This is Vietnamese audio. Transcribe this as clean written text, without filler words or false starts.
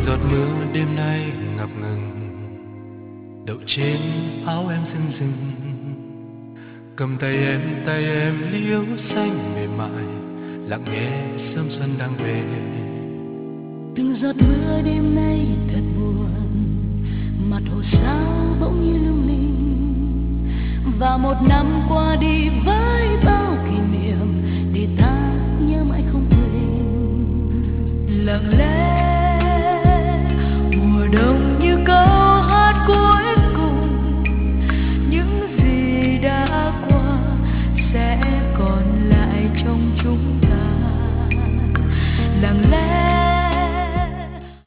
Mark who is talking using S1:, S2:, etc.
S1: giọt mưa đêm nay ngập ngừng đậu trên áo em rưng rưng, cầm tay em liễu xanh mềm mại, lặng nghe sớm xuân đang về.
S2: Từng giọt mưa đêm nay thật buồn, mặt hồ sao bỗng như lung linh, và một năm qua đi